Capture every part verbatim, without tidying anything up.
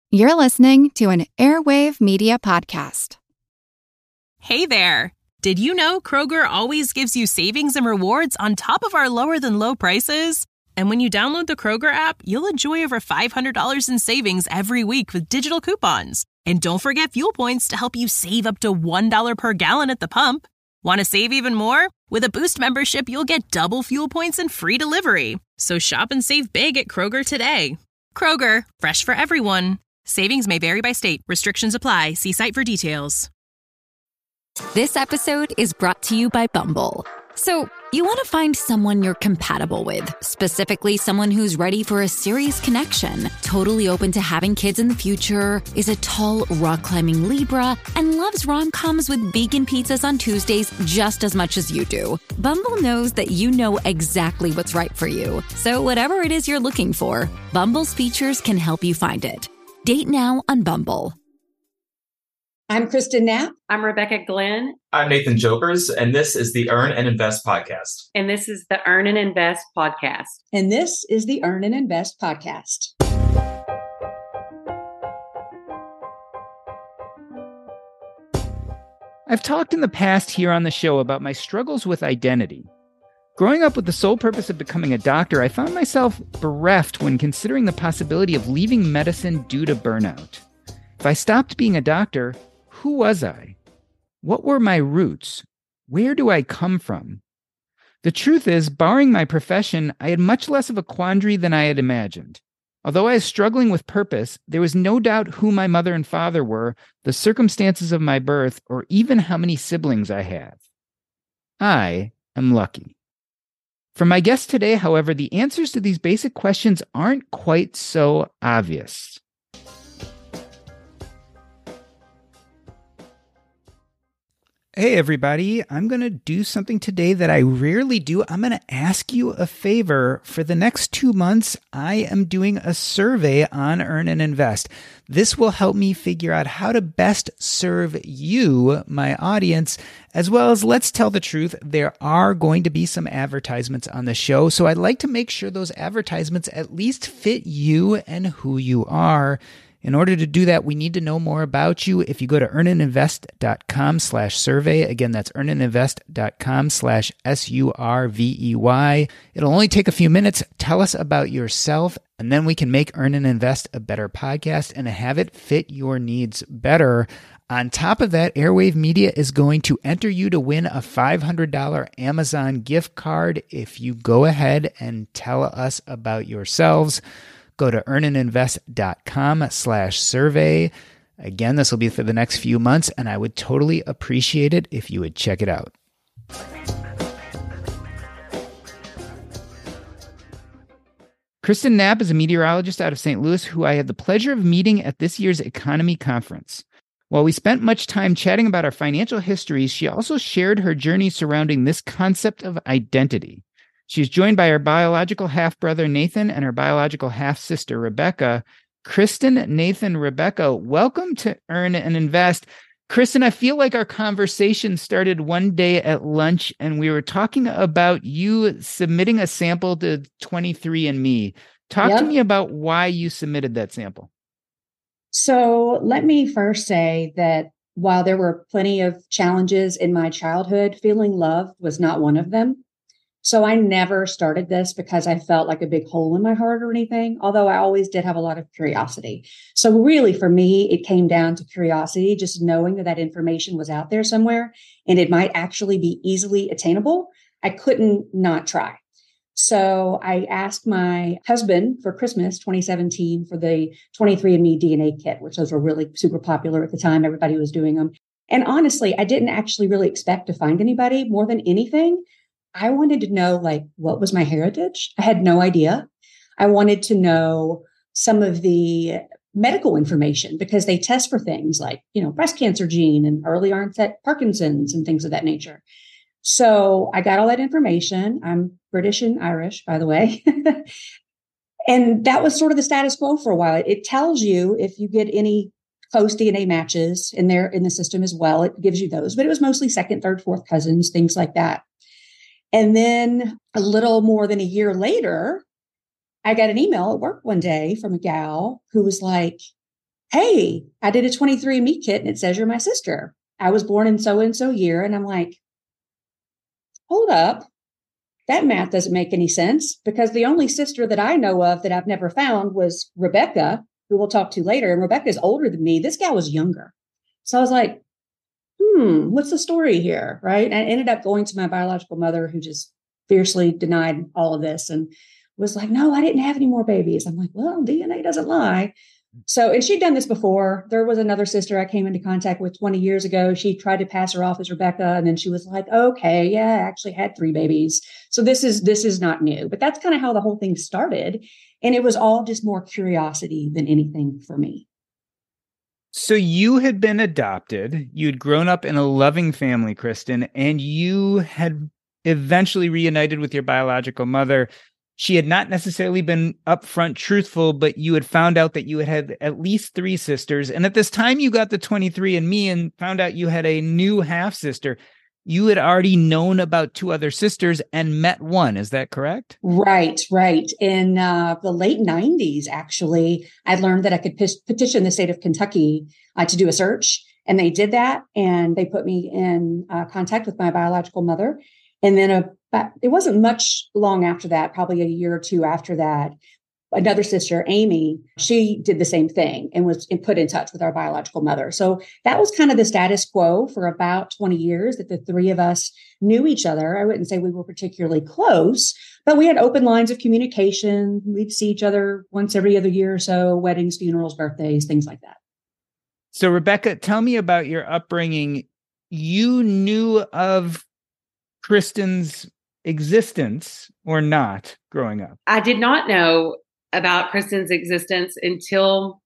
You're listening to an Airwave Media Podcast. Hey there! Did you know Kroger always gives you savings and rewards on top of our lower-than-low prices? And when you download the Kroger app, you'll enjoy over five hundred dollars in savings every week with digital coupons. And don't forget fuel points to help you save up to one dollar per gallon at the pump. Want to save even more? With a Boost membership, you'll get double fuel points and free delivery. So shop and save big at Kroger today. Kroger, fresh for everyone. Savings may vary by state. Restrictions apply. See site for details. This episode is brought to you by Bumble. So, you want to find someone you're compatible with, specifically someone who's ready for a serious connection, totally open to having kids in the future, is a tall, rock-climbing Libra, and loves rom-coms with vegan pizzas on Tuesdays just as much as you do. Bumble knows that you know exactly what's right for you. So, whatever it is you're looking for, Bumble's features can help you find it. Date now on Bumble. I'm Kristen Knapp. I'm Rebecca Glenn. I'm Nathan Jokers, and this is the Earn and Invest podcast. And this is the Earn and Invest podcast. And this is the Earn and Invest podcast. I've talked in the past here on the show about my struggles with identity. Growing up with the sole purpose of becoming a doctor, I found myself bereft when considering the possibility of leaving medicine due to burnout. If I stopped being a doctor, who was I? What were my roots? Where do I come from? The truth is, barring my profession, I had much less of a quandary than I had imagined. Although I was struggling with purpose, there was no doubt who my mother and father were, the circumstances of my birth, or even how many siblings I have. I am lucky. For my guest today, however, the answers to these basic questions aren't quite so obvious. Hey everybody, I'm going to do something today that I rarely do. I'm going to ask you a favor. For the next two months, I am doing a survey on Earn and Invest. This will help me figure out how to best serve you, my audience, as well as, let's tell the truth, there are going to be some advertisements on the show. So I'd like to make sure those advertisements at least fit you and who you are. In order to do that, we need to know more about you. If you go to earnandinvest.com slash survey, again, that's earnandinvest.com slash S U R V E Y. It'll only take a few minutes. Tell us about yourself, and then we can make Earn and Invest a better podcast and have it fit your needs better. On top of that, Airwave Media is going to enter you to win a five hundred dollars Amazon gift card if you go ahead and tell us about yourselves. Go to earnandinvest.com slash survey. Again, this will be for the next few months, and I would totally appreciate it if you would check it out. Kristen Knapp is a meteorologist out of Saint Louis who I had the pleasure of meeting at this year's Economy Conference. While we spent much time chatting about our financial histories, she also shared her journey surrounding this concept of identity. She's joined by her biological half-brother, Nathan, and her biological half-sister, Rebecca. Kristen, Nathan, Rebecca, welcome to Earn and Invest. Kristen, I feel like our conversation started one day at lunch, and we were talking about you submitting a sample to twenty-three and me. Talk yep. to me about why you submitted that sample. So let me first say that while there were plenty of challenges in my childhood, feeling loved was not one of them. So I never started this because I felt like a big hole in my heart or anything, although I always did have a lot of curiosity. So really for me, it came down to curiosity, just knowing that that information was out there somewhere and it might actually be easily attainable. I couldn't not try. So I asked my husband for Christmas twenty seventeen for the twenty-three and me D N A kit, which those were really super popular at the time. Everybody was doing them. And honestly, I didn't actually really expect to find anybody. More than anything, I wanted to know, like, what was my heritage? I had no idea. I wanted to know some of the medical information because they test for things like, you know, breast cancer gene and early onset Parkinson's and things of that nature. So I got all that information. I'm British and Irish, by the way. And that was sort of the status quo for a while. It tells you if you get any close D N A matches in there in the system as well. It gives you those, but it was mostly second, third, fourth cousins, things like that. And then a little more than a year later, I got an email at work one day from a gal who was like, hey, I did a twenty-three and me kit and it says you're my sister. I was born in so-and-so year. And I'm like, hold up. That math doesn't make any sense because the only sister that I know of that I've never found was Rebecca, who we'll talk to later. And Rebecca is older than me. This gal was younger. So I was like, hmm, what's the story here? Right. And I ended up going to my biological mother, who just fiercely denied all of this and was like, no, I didn't have any more babies. I'm like, well, D N A doesn't lie. So, and she'd done this before. There was another sister I came into contact with twenty years ago. She tried to pass her off as Rebecca. And then she was like, okay, yeah, I actually had three babies. So this is, this is not new, but that's kind of how the whole thing started. And it was all just more curiosity than anything for me. So you had been adopted, you'd grown up in a loving family, Kristen, and you had eventually reunited with your biological mother. She had not necessarily been upfront truthful, but you had found out that you had had at least three sisters. And at this time you got the twenty-three and me and found out you had a new half sister. You had already known about two other sisters and met one. Is that correct? Right, right. In uh, the late nineties, actually, I learned that I could p- petition the state of Kentucky uh, to do a search. And they did that. And they put me in uh, contact with my biological mother. And then about, it wasn't much long after that, probably a year or two after that, another sister, Amy, she did the same thing and was put in touch with our biological mother. So that was kind of the status quo for about twenty years, that the three of us knew each other. I wouldn't say we were particularly close, but we had open lines of communication. We'd see each other once every other year or so, weddings, funerals, birthdays, things like that. So Rebecca, tell me about your upbringing. You knew of Kristen's existence or not growing up? I did not know about Kristen's existence until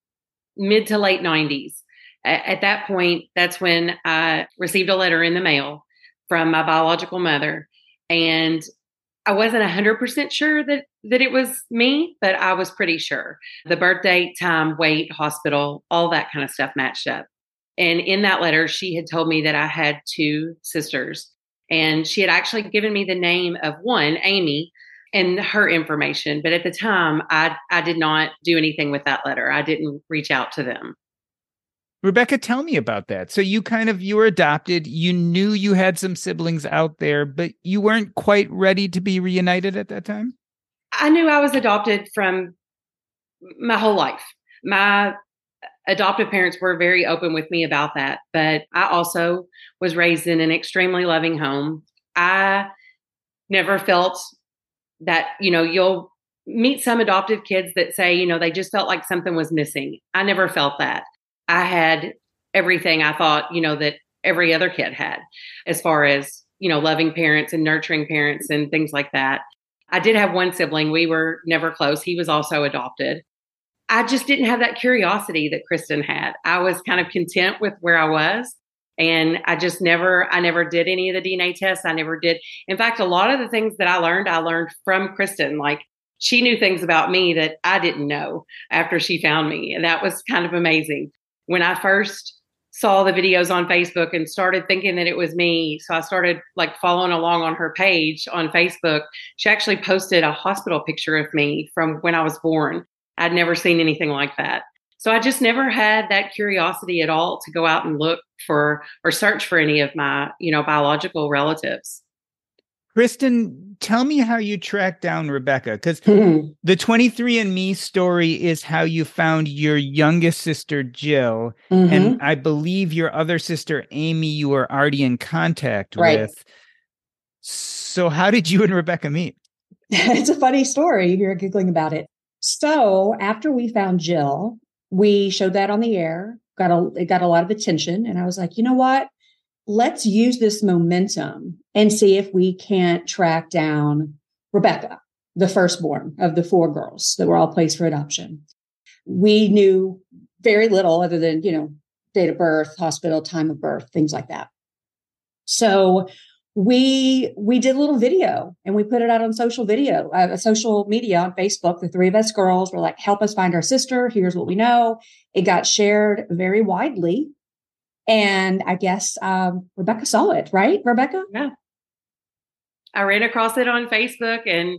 mid to late nineties. At that point, that's when I received a letter in the mail from my biological mother. And I wasn't one hundred percent sure that, that it was me, but I was pretty sure. The birth date, time, weight, hospital, all that kind of stuff matched up. And in that letter, she had told me that I had two sisters. And she had actually given me the name of one, Amy, and her information. But at the time, I, I did not do anything with that letter. I didn't reach out to them. Rebecca, tell me about that. So you kind of, you were adopted. You knew you had some siblings out there, but you weren't quite ready to be reunited at that time? I knew I was adopted from my whole life. My adoptive parents were very open with me about that, but I also was raised in an extremely loving home. I never felt that, you know, you'll meet some adoptive kids that say, you know, they just felt like something was missing. I never felt that. I had everything I thought, you know, that every other kid had, as far as, you know, loving parents and nurturing parents and things like that. I did have one sibling. We were never close. He was also adopted. I just didn't have that curiosity that Kristen had. I was kind of content with where I was. And I just never, I never did any of the D N A tests. I never did. In fact, a lot of the things that I learned, I learned from Kristen. Like, she knew things about me that I didn't know after she found me. And that was kind of amazing. When I first saw the videos on Facebook and started thinking that it was me, so I started like following along on her page on Facebook. She actually posted a hospital picture of me from when I was born. I'd never seen anything like that. So I just never had that curiosity at all to go out and look for or search for any of my, you know, biological relatives. Kristen, tell me how you tracked down Rebecca, because mm-hmm. the twenty-three and me story is how you found your youngest sister, Jill. Mm-hmm. And I believe your other sister, Amy, you were already in contact right. with. So how did you and Rebecca meet? It's a funny story. You're giggling about it. So after we found Jill, we showed that on the air, got a, it got a lot of attention. And I was like, you know what? Let's use this momentum and see if we can't track down Rebecca, the firstborn of the four girls that were all placed for adoption. We knew very little other than, you know, date of birth, hospital, time of birth, things like that. So we we did a little video and we put it out on social video, uh, social media on Facebook. The three of us girls were like, help us find our sister. Here's what we know. It got shared very widely. And I guess um, Rebecca saw it, right, Rebecca? Yeah. I ran across it on Facebook and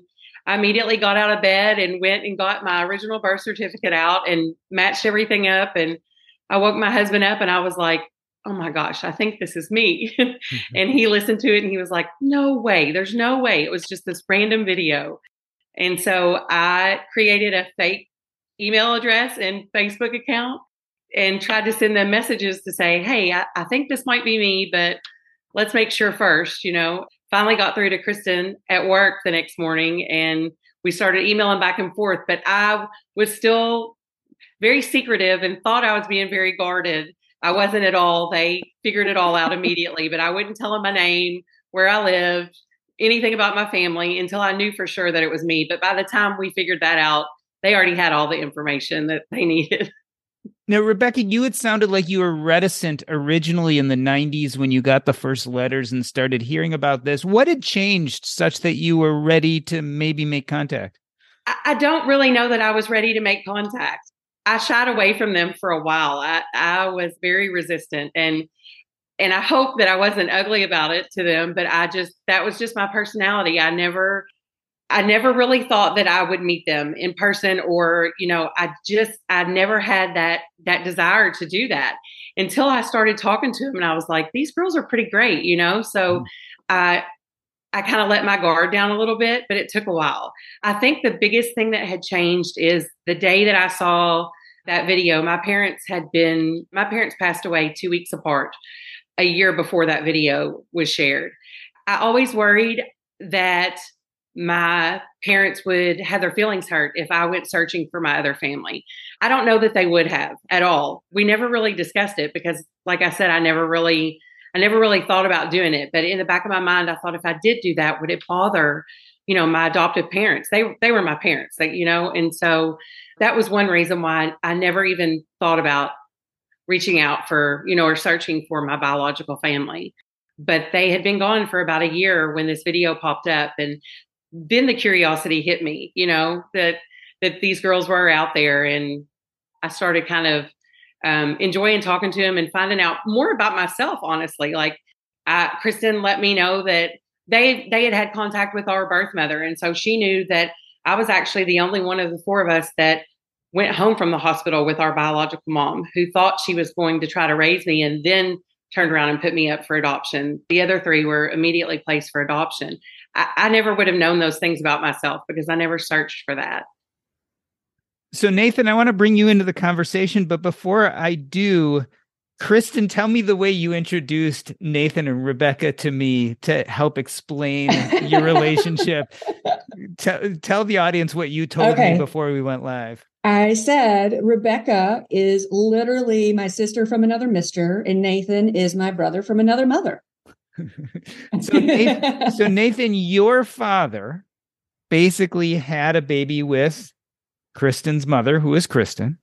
I immediately got out of bed and went and got my original birth certificate out and matched everything up. And I woke my husband up and I was like, oh my gosh, I think this is me. Mm-hmm. And he listened to it and he was like, no way, there's no way. It was just this random video. And so I created a fake email address and Facebook account and tried to send them messages to say, hey, I, I think this might be me, but let's make sure first, you know. Finally got through to Kristen at work the next morning and we started emailing back and forth, but I was still very secretive and thought I was being very guarded. I wasn't at all. They figured it all out immediately, but I wouldn't tell them my name, where I lived, anything about my family until I knew for sure that it was me. But by the time we figured that out, they already had all the information that they needed. Now, Rebecca, you had sounded like you were reticent originally in the nineties when you got the first letters and started hearing about this. What had changed such that you were ready to maybe make contact? I, I don't really know that I was ready to make contact. I shied away from them for a while. I, I was very resistant and and I hope that I wasn't ugly about it to them, but I just, that was just my personality. I never I never really thought that I would meet them in person or, you know, I just, I never had that, that desire to do that until I started talking to them and I was like, these girls are pretty great, you know? So mm-hmm. I, I kind of let my guard down a little bit, but it took a while. I think the biggest thing that had changed is the day that I saw that video, my parents had been, my parents passed away two weeks apart a year before that video was shared. I always worried that my parents would have their feelings hurt if I went searching for my other family. I don't know that they would have at all. We never really discussed it because, like I said, I never really, I never really thought about doing it. But in the back of my mind, I thought if I did do that, would it bother, you know, my adoptive parents? They they were my parents, they, you know, and so that was one reason why I never even thought about reaching out for, you know, or searching for my biological family. But they had been gone for about a year when this video popped up, and then the curiosity hit me, you know, that, that these girls were out there. And I started kind of um, enjoying talking to them and finding out more about myself, honestly. Like uh, Kristen let me know that they, they had had contact with our birth mother. And so she knew that I was actually the only one of the four of us that went home from the hospital with our biological mom, who thought she was going to try to raise me and then turned around and put me up for adoption. The other three were immediately placed for adoption. I, I never would have known those things about myself because I never searched for that. So Nathan, I want to bring you into the conversation, but before I do, Kristen, tell me the way you introduced Nathan and Rebecca to me to help explain your relationship. T- tell the audience what you told okay. me before we went live. I said, Rebecca is literally my sister from another mister, and Nathan is my brother from another mother. so, Nathan, so Nathan, your father basically had a baby with Kristen's mother, who is Kristen.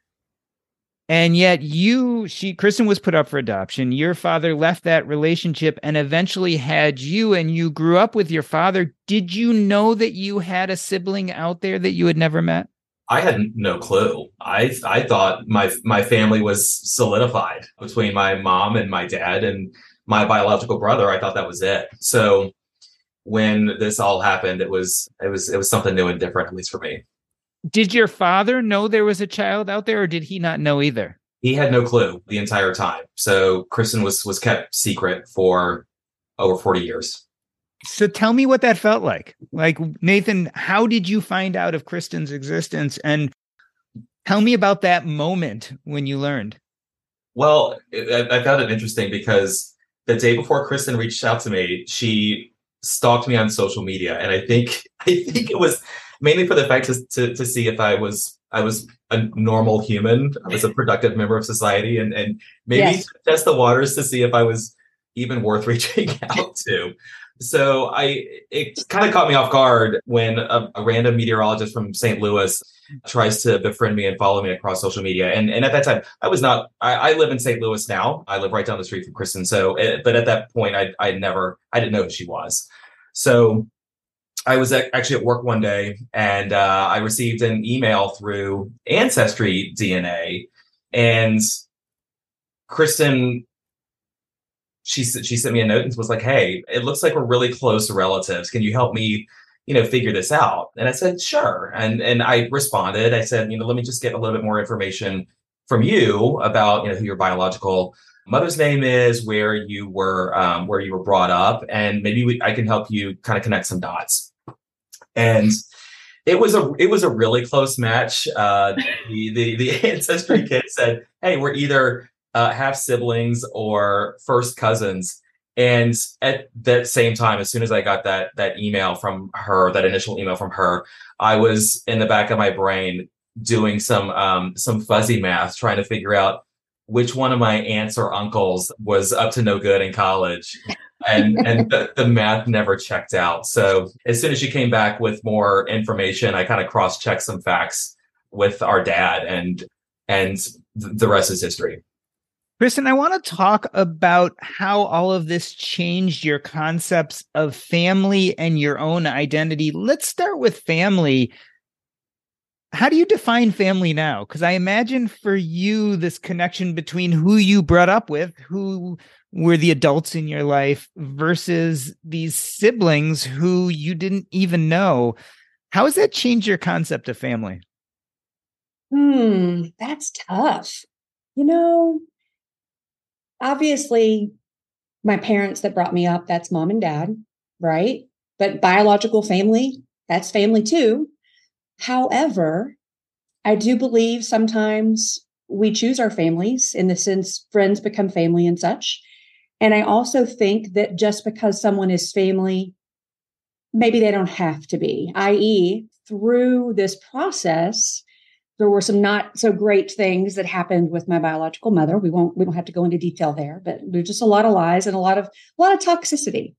And yet you, she, Kristen was put up for adoption. Your father left that relationship and eventually had you, and you grew up with your father. Did you know that you had a sibling out there that you had never met? I had no clue. I I thought my my family was solidified between my mom and my dad and my biological brother. I thought that was it. So when this all happened, it was it was it was something new and different, at least for me. Did your father know there was a child out there, or did he not know either? He had no clue the entire time. So Kristen was was kept secret for over forty years. So tell me what that felt like. Like, Nathan, how did you find out of Kristen's existence? And tell me about that moment when you learned. Well, it, I found it interesting because the day before Kristen reached out to me, she stalked me on social media. And I think I think it was mainly for the fact to, to, to see if I was I was a normal human. I was a productive member of society, and, and maybe yes. test the waters to see if I was even worth reaching out to. So I, it kind of caught me off guard when a, a random meteorologist from Saint Louis tries to befriend me and follow me across social media. And and at that time, I was not, I, I live in Saint Louis now. I live right down the street from Kristen. So, it, but at that point, I I never, I didn't know who she was. So I was at, actually at work one day, and uh, I received an email through Ancestry D N A, and Kristen, she she sent me a note and was like, "Hey, it looks like we're really close relatives. Can you help me you know, figure this out? And I said, sure. And and I responded, I said, you know, let me just get a little bit more information from you about, you know, who your biological mother's name is, where you were, um, where you were brought up, and maybe we, I can help you kind of connect some dots. And it was a it was a really close match. Uh, the, the the ancestry kit said, "Hey, we're either uh, half siblings or first cousins." And at that same time, as soon as I got that that email from her, that initial email from her, I was in the back of my brain doing some um, some fuzzy math, trying to figure out which one of my aunts or uncles was up to no good in college. And and the, the math never checked out. So as soon as she came back with more information, I kind of cross-checked some facts with our dad, and and the rest is history. Kristen, I want to talk about how all of this changed your concepts of family and your own identity. Let's start with family. How do you define family now? Because I imagine for you, this connection between who you brought up with, who were the adults in your life, versus these siblings who you didn't even know. How has that changed your concept of family? Hmm, that's tough. You know, obviously, my parents that brought me up, that's mom and dad, right? But biological family, that's family too. However, I do believe sometimes we choose our families, in the sense friends become family and such. And I also think that just because someone is family, maybe they don't have to be, that is, through this process, there were some not so great things that happened with my biological mother. We won't, we don't have to go into detail there, but there's just a lot of lies and a lot of, a lot of toxicity.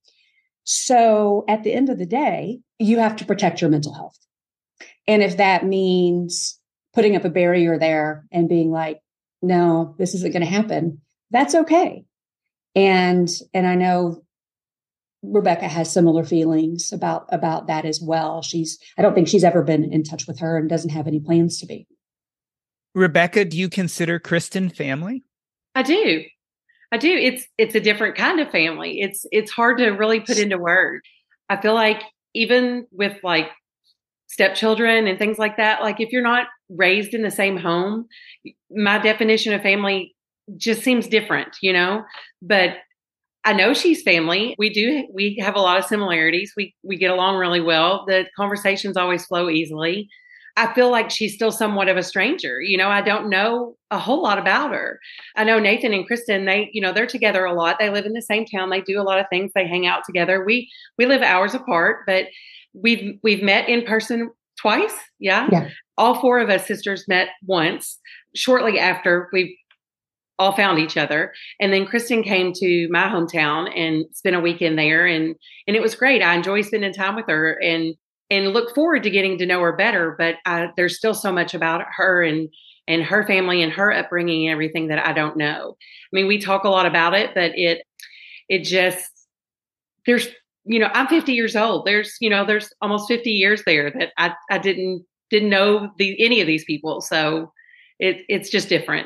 So at the end of the day, you have to protect your mental health. And if that means putting up a barrier there and being like, no, this isn't going to happen, that's okay. And, and I know Rebecca has similar feelings about, about that as well. She's, I don't think she's ever been in touch with her and doesn't have any plans to be. Rebecca, do you consider Kristen family? I do. I do. It's, it's a different kind of family. It's, it's hard to really put into words. I feel like even with like stepchildren and things like that, like if you're not raised in the same home, my definition of family just seems different, you know, but I know she's family. We do, we have a lot of similarities. We, we get along really well. The conversations always flow easily. I feel like she's still somewhat of a stranger. You know, I don't know a whole lot about her. I know Nathan and Kristen, they, you know, they're together a lot. They live in the same town. They do a lot of things. They hang out together. We, we live hours apart, but we've, we've met in person twice. Yeah. yeah. All four of us sisters met once shortly after we all found each other. And then Kristen came to my hometown and spent a weekend there. And, and it was great. I enjoy spending time with her and, and look forward to getting to know her better. But I, there's still so much about her and, and her family and her upbringing and everything that I don't know. I mean, we talk a lot about it, but it, it just, there's, you know, I'm fifty years old. There's, you know, there's almost fifty years there that I, I didn't, didn't know the, any of these people. So it, it's just different.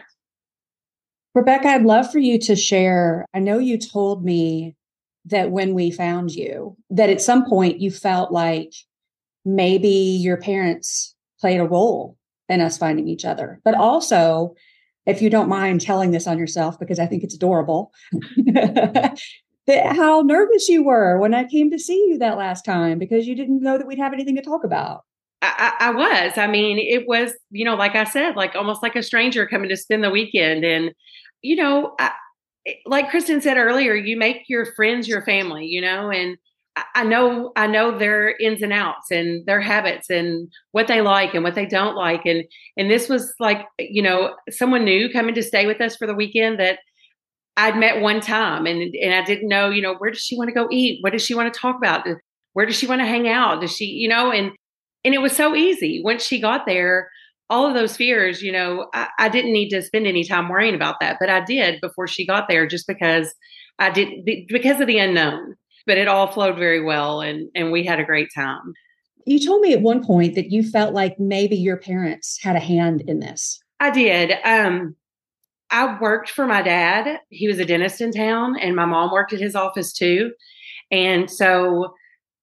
Rebecca, I'd love for you to share. I know you told me that when we found you, that at some point you felt like maybe your parents played a role in us finding each other. But also, if you don't mind telling this on yourself, because I think it's adorable, that how nervous you were when I came to see you that last time, because you didn't know that we'd have anything to talk about. I, I was. I mean, it was, you know, like I said, like almost like a stranger coming to spend the weekend. And, you know, I, like Kristen said earlier, you make your friends your family, you know, and I, I know, I know their ins and outs and their habits and what they like and what they don't like. And, and this was like, you know, someone new coming to stay with us for the weekend that I'd met one time, and, and I didn't know, you know, where does she want to go eat? What does she want to talk about? Where does she want to hang out? Does she, you know, and, and it was so easy. Once she got there, all of those fears, you know, I, I didn't need to spend any time worrying about that, but I did before she got there, just because I did, because of the unknown, but it all flowed very well. And, and we had a great time. You told me at one point that you felt like maybe your parents had a hand in this. I did. Um, I worked for my dad. He was a dentist in town, and my mom worked at his office too. And so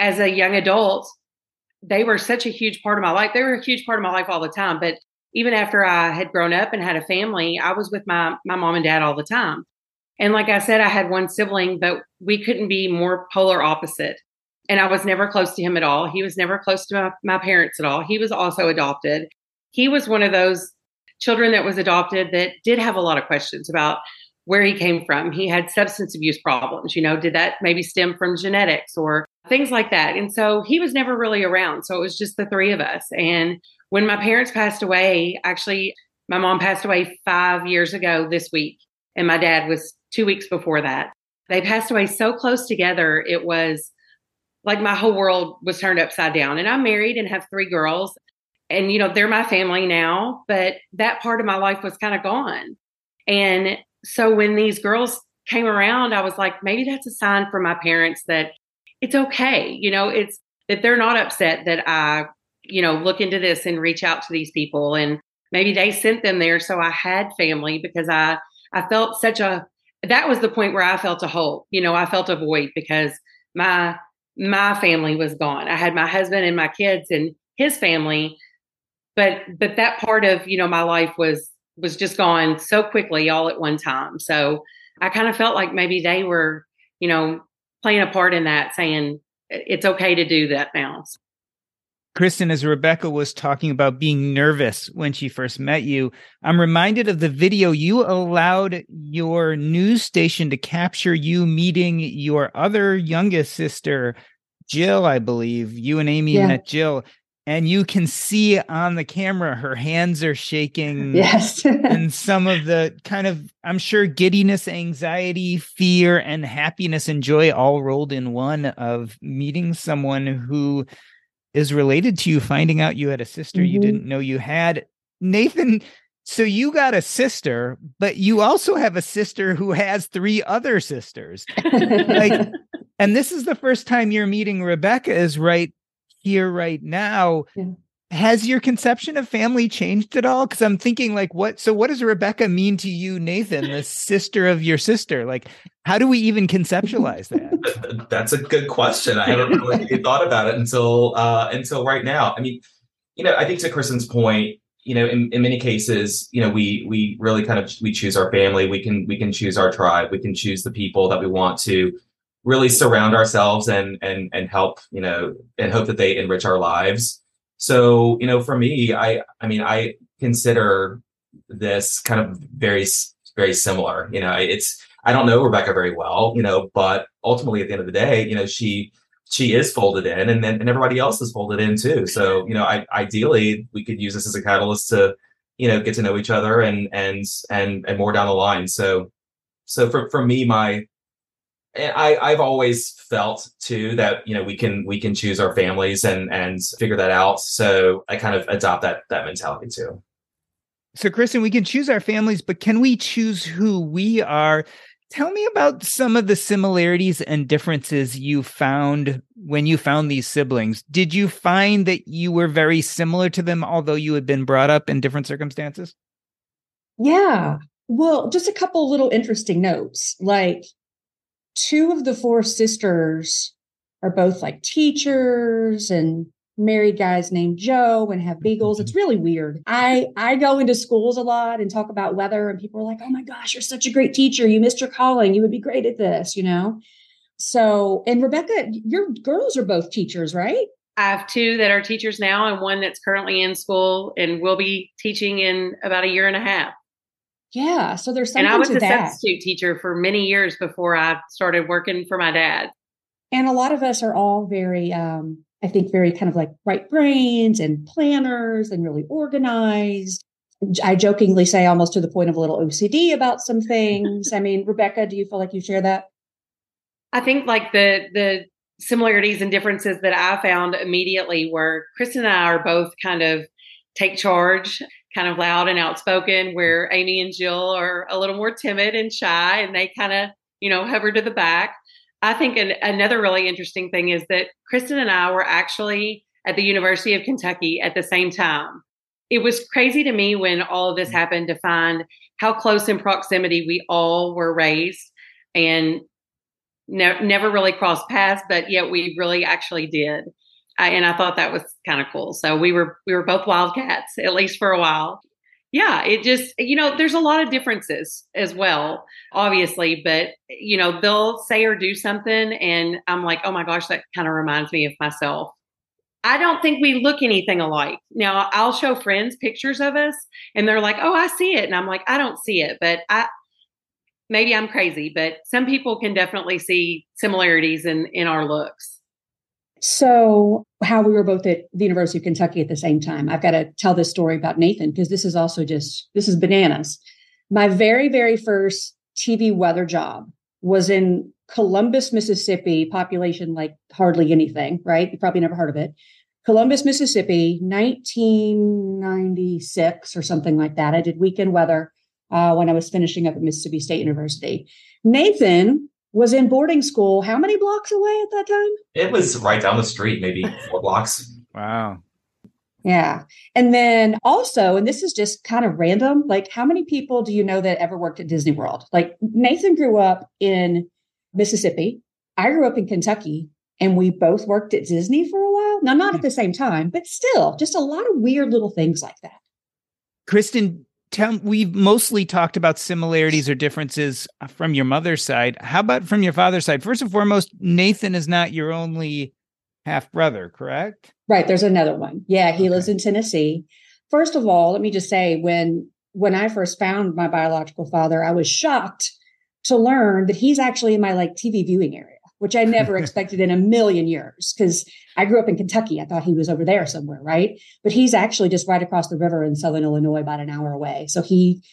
as a young adult, they were such a huge part of my life. They were a huge part of my life all the time. But even after I had grown up and had a family, I was with my, my mom and dad all the time. And like I said, I had one sibling, but we couldn't be more polar opposite. And I was never close to him at all. He was never close to my, my parents at all. He was also adopted. He was one of those children that was adopted that did have a lot of questions about where he came from. He had substance abuse problems. You know, did that maybe stem from genetics or things like that? And so he was never really around. So it was just the three of us. And when my parents passed away, actually, my mom passed away five years ago this week, and my dad was two weeks before that. They passed away so close together. It was like my whole world was turned upside down. And I'm married and have three girls. And, you know, they're my family now, but that part of my life was kind of gone. And so when these girls came around, I was like, maybe that's a sign from my parents that it's okay. You know, it's that they're not upset that I, you know, look into this and reach out to these people. And maybe they sent them there. So I had family because I, I felt such a, that was the point where I felt a hole. You know, I felt a void because my, my family was gone. I had my husband and my kids and his family, but, but that part of, you know, my life was, was just gone so quickly all at one time. So I kind of felt like maybe they were, you know, playing a part in that, saying it's okay to do that now. Kristen, as Rebecca was talking about being nervous when she first met you, I'm reminded of the video you allowed your news station to capture you meeting your other youngest sister, Jill, I believe. You and Amy yeah. met Jill. And you can see on the camera, her hands are shaking. Yes. And some of the kind of, I'm sure, giddiness, anxiety, fear, and happiness and joy all rolled in one of meeting someone who is related to you, finding out you had a sister mm-hmm. you didn't know you had. Nathan, so you got a sister, but you also have a sister who has three other sisters. Like, and this is the first time you're meeting Rebecca is right here right now. Yeah. Has your conception of family changed at all? Because I'm thinking, like, what? So, what does Rebecca mean to you, Nathan, the sister of your sister? Like, how do we even conceptualize that? That's a good question. I haven't really thought about it until uh, until right now. I mean, you know, I think to Kristen's point, you know, in, in many cases, you know, we we really kind of we choose our family. We can we can choose our tribe. We can choose the people that we want to really surround ourselves and and and help, you know, and hope that they enrich our lives. So, you know, for me, I, I mean, I consider this kind of very, very similar. You know, it's, I don't know Rebecca very well, you know, but ultimately at the end of the day, you know, she, she is folded in, and then and everybody else is folded in too. So, you know, I, ideally we could use this as a catalyst to, you know, get to know each other and, and, and, and more down the line. So, so for, for me, my, I, I've always felt too that, you know, we can we can choose our families and and figure that out. So I kind of adopt that that mentality too. So, Kristen, we can choose our families, but can we choose who we are? Tell me about some of the similarities and differences you found when you found these siblings. Did you find that you were very similar to them, although you had been brought up in different circumstances? Yeah. Well, just a couple little interesting notes. Like, two of the four sisters are both like teachers and married guys named Joe and have beagles. It's really weird. I, I go into schools a lot and talk about weather, and people are like, oh my gosh, you're such a great teacher. You missed your calling. You would be great at this, you know? So, and Rebecca, your girls are both teachers, right? I have two that are teachers now and one that's currently in school and will be teaching in about a year and a half. Yeah. So there's something to that. And I was a that. substitute teacher for many years before I started working for my dad. And a lot of us are all very, um, I think, very kind of like right brains and planners and really organized. I jokingly say almost to the point of a little O C D about some things. I mean, Rebecca, do you feel like you share that? I think like the, the similarities and differences that I found immediately were Kristen and I are both kind of take charge, kind of loud and outspoken, where Amy and Jill are a little more timid and shy, and they kind of, you know, hover to the back. I think an, another really interesting thing is that Kristen and I were actually at the University of Kentucky at the same time. It was crazy to me when all of this happened to find how close in proximity we all were raised. And ne- never really crossed paths, but yet we really actually did. I, and I thought that was kind of cool. So we were, we were both wildcats, at least for a while. Yeah, it just, you know, there's a lot of differences as well, obviously, but, you know, they'll say or do something and I'm like, oh my gosh, that kind of reminds me of myself. I don't think we look anything alike. Now, I'll show friends pictures of us and they're like, oh, I see it. And I'm like, I don't see it, but I, maybe I'm crazy, but some people can definitely see similarities in, in our looks. So how we were both at the University of Kentucky at the same time. I've got to tell this story about Nathan because this is also just, this is bananas. My very, very first T V weather job was in Columbus, Mississippi, population like hardly anything, right? You probably never heard of it. Columbus, Mississippi, nineteen ninety-six or something like that. I did weekend weather uh, when I was finishing up at Mississippi State University. Nathan was in boarding school. How many blocks away at that time? It was right down the street, maybe four blocks. Wow. Yeah. And then also, and this is just kind of random, like how many people do you know that ever worked at Disney World? Like Nathan grew up in Mississippi. I grew up in Kentucky and we both worked at Disney for a while. Now, not at the same time, but still just a lot of weird little things like that. Kristen, tell, we've mostly talked about similarities or differences from your mother's side. How about from your father's side? First and foremost, Nathan is not your only half brother, correct? Right. There's another one. Yeah. He Okay. lives in Tennessee. First of all, let me just say, when, when I first found my biological father, I was shocked to learn that he's actually in my like T V viewing area, which I never expected in a million years because I grew up in Kentucky. I thought he was over there somewhere, right? But he's actually just right across the river in Southern Illinois, about an hour away. So he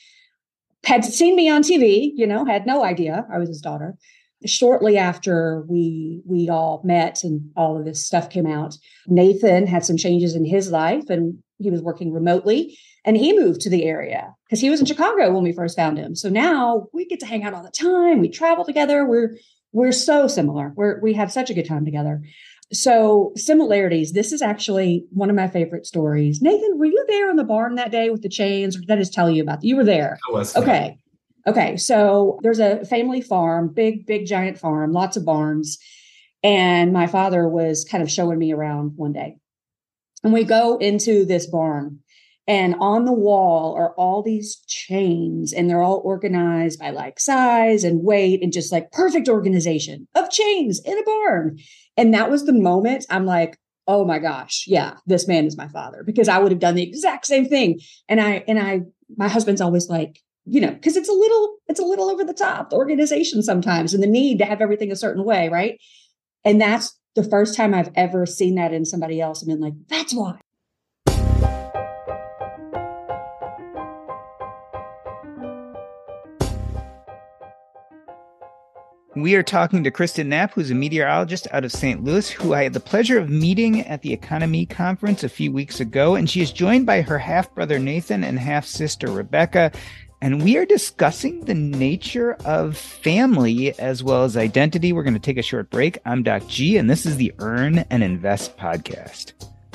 had seen me on T V, you know, had no idea I was his daughter. Shortly after we we all met and all of this stuff came out, Nathan had some changes in his life and he was working remotely and he moved to the area because he was in Chicago when we first found him. So now we get to hang out all the time. We travel together. We're we're so similar. We're we have such a good time together. So similarities. This is actually one of my favorite stories. Nathan, were you there in the barn that day with the chains, or did I just tell you about that? You were there. I was. Okay. Okay. So there's a family farm, big, big, giant farm, lots of barns. And my father was kind of showing me around one day. And we go into this barn and on the wall are all these chains and they're all organized by like size and weight and just like perfect organization of chains in a barn. And that was the moment I'm like, oh my gosh, yeah, this man is my father, because I would have done the exact same thing. And I, and I, my husband's always like, you know, because it's a little, it's a little over the top, the organization sometimes, and the need to have everything a certain way, right? And that's the first time I've ever seen that in somebody else and been like, that's why. We are talking to Kristen Knapp, who's a meteorologist out of Saint Louis, who I had the pleasure of meeting at the Economy Conference a few weeks ago. And she is joined by her half-brother Nathan and half-sister Rebecca. And we are discussing the nature of family as well as identity. We're going to take a short break. I'm Doc G, and this is the Earn and Invest podcast.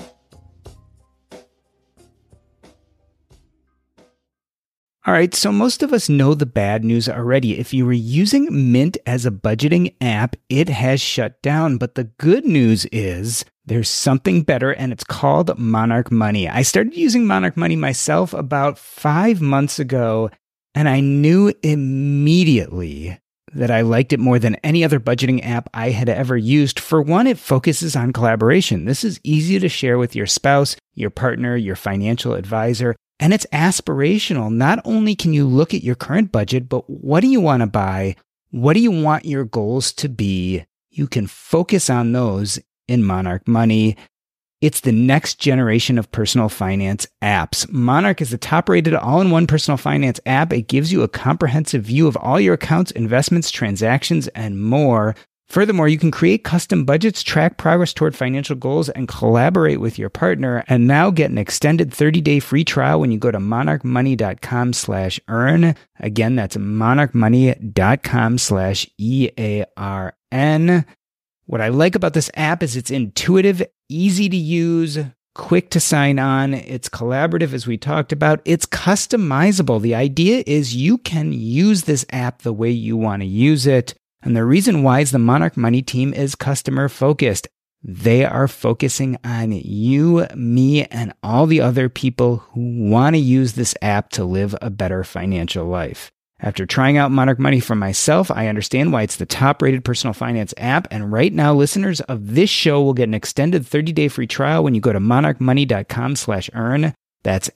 All right, so most of us know the bad news already. If you were using Mint as a budgeting app, it has shut down. But the good news is there's something better, and it's called Monarch Money. I started using Monarch Money myself about five months ago, and I knew immediately that I liked it more than any other budgeting app I had ever used. For one, it focuses on collaboration. This is easy to share with your spouse, your partner, your financial advisor. And it's aspirational. Not only can you look at your current budget, but what do you want to buy? What do you want your goals to be? You can focus on those in Monarch Money. It's the next generation of personal finance apps. Monarch is the top-rated all-in-one personal finance app. It gives you a comprehensive view of all your accounts, investments, transactions, and more. Furthermore, you can create custom budgets, track progress toward financial goals, and collaborate with your partner. And now get an extended thirty-day free trial when you go to monarchmoney.com slash earn. Again, that's monarchmoney.com slash E A R N. What I like about this app is it's intuitive, easy to use, quick to sign on. It's collaborative, as we talked about. It's customizable. The idea is you can use this app the way you want to use it. And the reason why is the Monarch Money team is customer focused. They are focusing on you, me, and all the other people who want to use this app to live a better financial life. After trying out Monarch Money for myself, I understand why it's the top-rated personal finance app, and right now, listeners of this show will get an extended thirty-day free trial when you go to monarchmoney.com slash earn. That's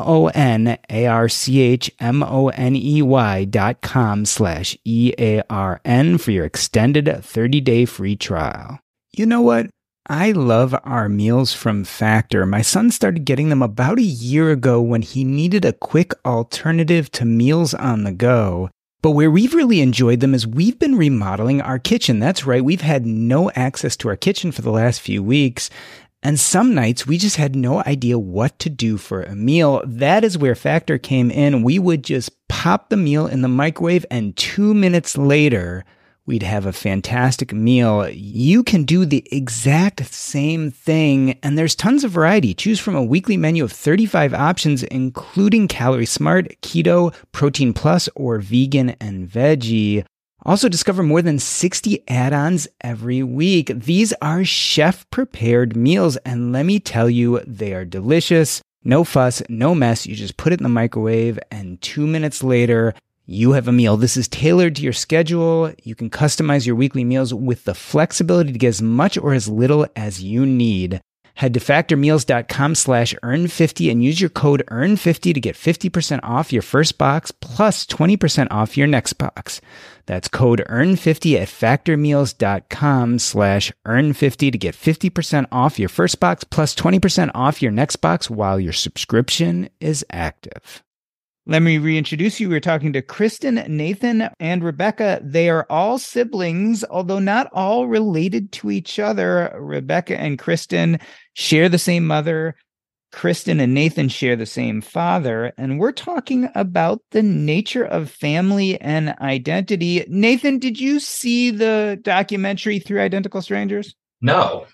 M-O-N-A-R-C-H-M-O-N-E-Y dot com slash E-A-R-N for your extended thirty-day free trial. You know what? I love our meals from Factor. My son started getting them about a year ago when he needed a quick alternative to meals on the go. But where we've really enjoyed them is we've been remodeling our kitchen. That's right, we've had no access to our kitchen for the last few weeks. And some nights we just had no idea what to do for a meal. That is where Factor came in. We would just pop the meal in the microwave and two minutes later, we'd have a fantastic meal. You can do the exact same thing, and there's tons of variety. Choose from a weekly menu of thirty-five options, including Calorie Smart, Keto, Protein Plus, or Vegan and Veggie. Also discover more than sixty add-ons every week. These are chef-prepared meals, and let me tell you, they are delicious. No fuss, no mess. You just put it in the microwave, and two minutes later, you have a meal. This is tailored to your schedule. You can customize your weekly meals with the flexibility to get as much or as little as you need. Head to factormeals.com slash earn fifty and use your code earn fifty to get fifty percent off your first box plus twenty percent off your next box. That's code earn fifty at factormeals.com slash earn fifty to get fifty percent off your first box plus twenty percent off your next box while your subscription is active. Let me reintroduce you. We're talking to Kristen, Nathan, and Rebecca. They are all siblings, although not all related to each other. Rebecca and Kristen share the same mother. Kristen and Nathan share the same father. And we're talking about the nature of family and identity. Nathan, did you see the documentary Three Identical Strangers? No.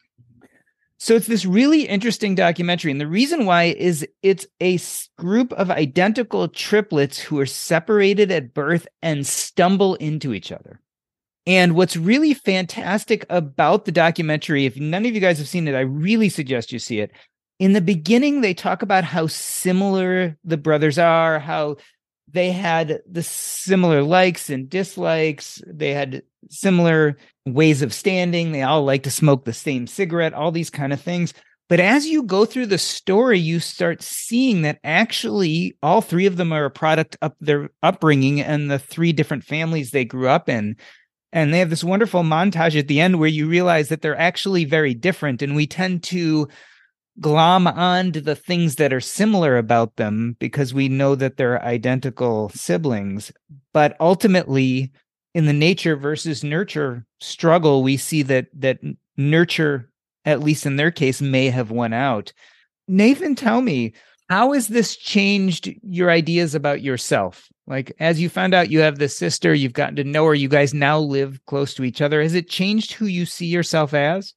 So it's this really interesting documentary. And the reason why is it's a group of identical triplets who are separated at birth and stumble into each other. And what's really fantastic about the documentary, if none of you guys have seen it, I really suggest you see it. In the beginning, they talk about how similar the brothers are, how they had the similar likes and dislikes. They had similar ways of standing. They all like to smoke the same cigarette, all these kind of things. But as you go through the story, you start seeing that actually all three of them are a product of their upbringing and the three different families they grew up in. And they have this wonderful montage at the end where you realize that they're actually very different. And we tend to glom on to the things that are similar about them because we know that they're identical siblings. But ultimately, in the nature versus nurture struggle, we see that that nurture, at least in their case, may have won out. Nathan, tell me, how has this changed your ideas about yourself? Like, as you found out you have this sister, you've gotten to know her, you guys now live close to each other. Has it changed who you see yourself as?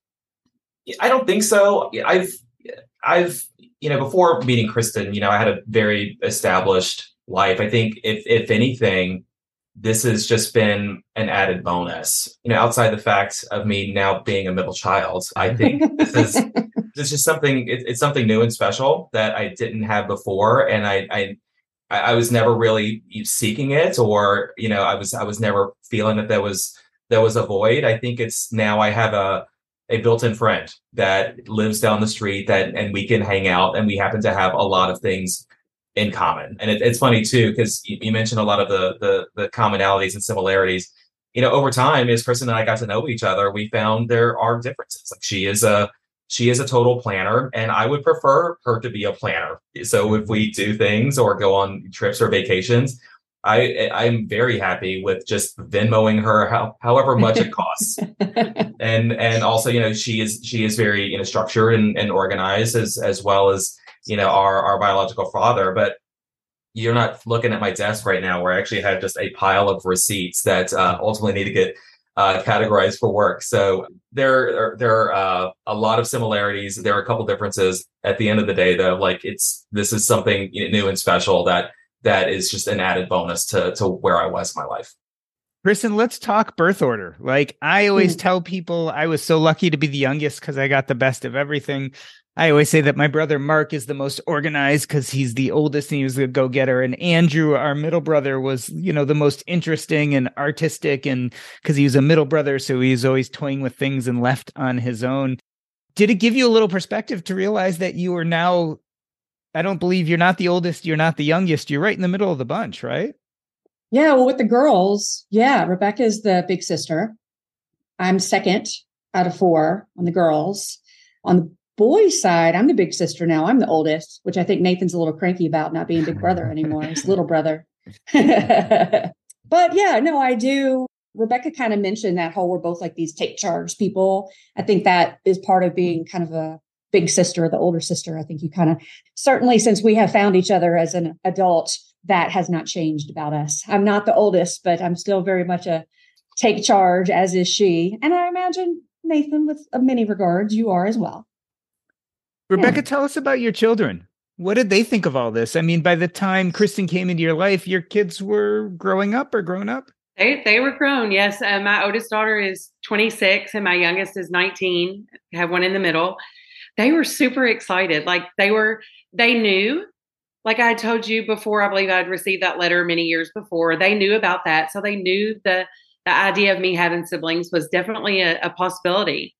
I don't think so. I've I've, you know, before meeting Kristen, you know, I had a very established life. I think if, if anything, this has just been an added bonus, you know, outside the fact of me now being a middle child. I think this is, this is just something, it, it's something new and special that I didn't have before. And I, I, I was never really seeking it, or, you know, I was, I was never feeling that there was, there was a void. I think it's now I have a, a built-in friend that lives down the street that, and we can hang out, and we happen to have a lot of things in common. And it, it's funny too, because you, you mentioned a lot of the, the, the commonalities and similarities, you know, over time, as Kristen and I got to know each other, we found there are differences. Like she is a, she is a total planner, and I would prefer her to be a planner. So if we do things or go on trips or vacations, I, I'm very happy with just Venmoing her how, however much it costs. and and also, you know, she is she is very, you know, structured and, and organized as as well as, you know, our, our biological father. But you're not looking at my desk right now where I actually have just a pile of receipts that uh, ultimately need to get uh, categorized for work. So there are, there are uh, a lot of similarities. There are a couple differences. At the end of the day, though, like it's this is something new and special that that is just an added bonus to to where I was in my life. Kristen, let's talk birth order. Like I always Mm. tell people I was so lucky to be the youngest because I got the best of everything. I always say that my brother Mark is the most organized because he's the oldest and he was the go-getter. And Andrew, our middle brother, was, you know, the most interesting and artistic, and because he was a middle brother, so he was always toying with things and left on his own. Did it give you a little perspective to realize that you are now, I don't believe you're not the oldest, you're not the youngest, you're right in the middle of the bunch, right? Yeah, well, with the girls, yeah, Rebecca's the big sister. I'm second out of four on the girls. On the boys' side, I'm the big sister now. I'm the oldest, which I think Nathan's a little cranky about not being big brother anymore. He's little brother. But yeah, no, I do. Rebecca kind of mentioned that whole we're both like these take charge people. I think that is part of being kind of a big sister, the older sister. I think you kind of, certainly since we have found each other as an adult, that has not changed about us. I'm not the oldest, but I'm still very much a take charge, as is she. And I imagine Nathan, with many regards, you are as well. Rebecca, Yeah. tell us about your children. What did they think of all this? I mean, by the time Kristen came into your life, your kids were growing up or grown up? They they were grown, yes. Uh, my oldest daughter is twenty-six and my youngest is nineteen. I have one in the middle. They were super excited. Like they were, they knew, like I told you before, I believe I'd received that letter many years before. They knew about that. So they knew the, the idea of me having siblings was definitely a, a possibility.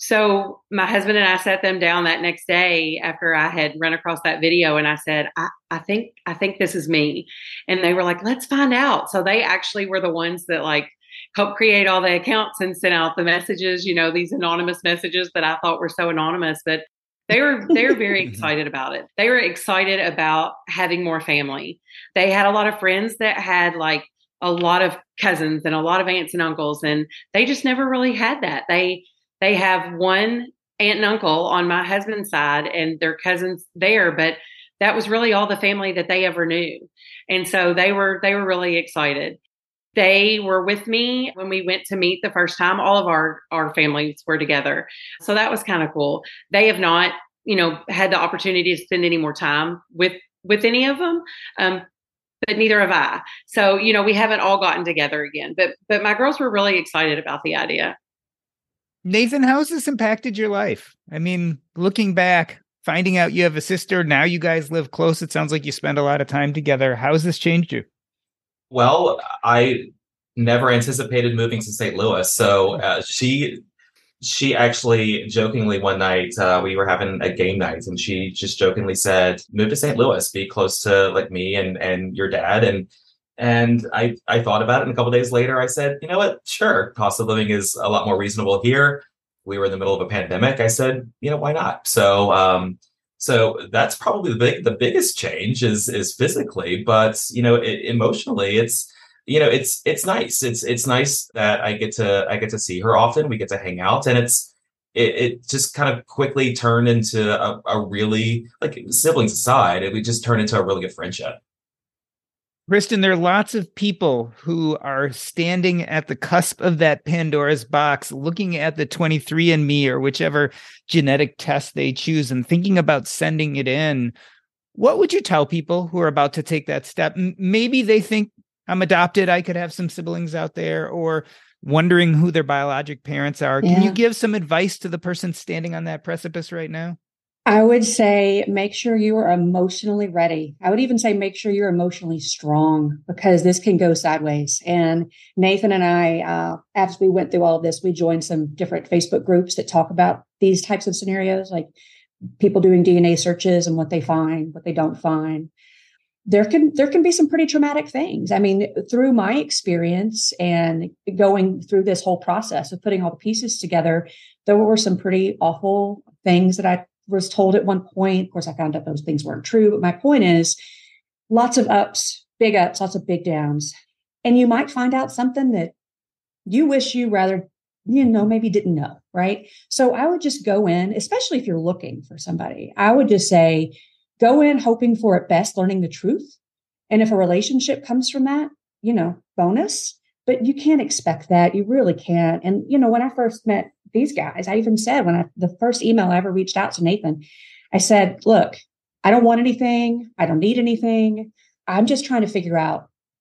So my husband and I sat them down that next day after I had run across that video. And I said, I, I think, I think this is me. And they were like, let's find out. So they actually were the ones that like helped create all the accounts and sent out the messages, you know, these anonymous messages that I thought were so anonymous, but they were, they were very excited about it. They were excited about having more family. They had a lot of friends that had like a lot of cousins and a lot of aunts and uncles, and they just never really had that. They, They have one aunt and uncle on my husband's side and their cousins there, but that was really all the family that they ever knew. And so they were, they were really excited. They were with me when we went to meet the first time. All of our, our families were together. So that was kind of cool. They have not, you know, had the opportunity to spend any more time with, with any of them. Um, but neither have I. So, you know, we haven't all gotten together again, but, but my girls were really excited about the idea. Nathan, how has this impacted your life? I mean, looking back, finding out you have a sister, now you guys live close. It sounds like you spend a lot of time together. How has this changed you? Well, I never anticipated moving to Saint Louis. So uh, she she actually jokingly one night, uh, we were having a game night, and she just jokingly said, move to Saint Louis, be close to like me and, and your dad. And And I, I thought about it, and a couple of days later, I said, you know what? Sure. Cost of living is a lot more reasonable here. We were in the middle of a pandemic. I said, you know, why not? So, um, so that's probably the big, the biggest change is, is physically, but, you know, it, emotionally, it's, you know, it's, it's nice. It's, it's nice that I get to, I get to see her often. We get to hang out, and it's, it, it just kind of quickly turned into a, a really, like, siblings aside, it would just turn into a really good friendship. Kristen, there are lots of people who are standing at the cusp of that Pandora's box, looking at the twenty-three and me or whichever genetic test they choose and thinking about sending it in. What would you tell people who are about to take that step? M- maybe they think I'm adopted, I could have some siblings out there, or wondering who their biologic parents are. Yeah. Can you give some advice to the person standing on that precipice right now? I would say make sure you are emotionally ready. I would even say make sure you're emotionally strong, because this can go sideways. And Nathan and I, uh, after we went through all of this, we joined some different Facebook groups that talk about these types of scenarios, like people doing D N A searches and what they find, what they don't find. There can there can be some pretty traumatic things. I mean, through my experience and going through this whole process of putting all the pieces together, there were some pretty awful things that I was told at one point. Of course, I found out those things weren't true. But my point is, lots of ups, big ups, lots of big downs. And you might find out something that you wish you rather, you know, maybe didn't know, right? So I would just go in, especially if you're looking for somebody, I would just say, go in hoping for at best, learning the truth. And if a relationship comes from that, you know, bonus. But you can't expect that. You really can't. And, you know, when I first met these guys, I even said, when I, the first email I ever reached out to Nathan, I said, look, I don't want anything. I don't need anything. I'm just trying to figure out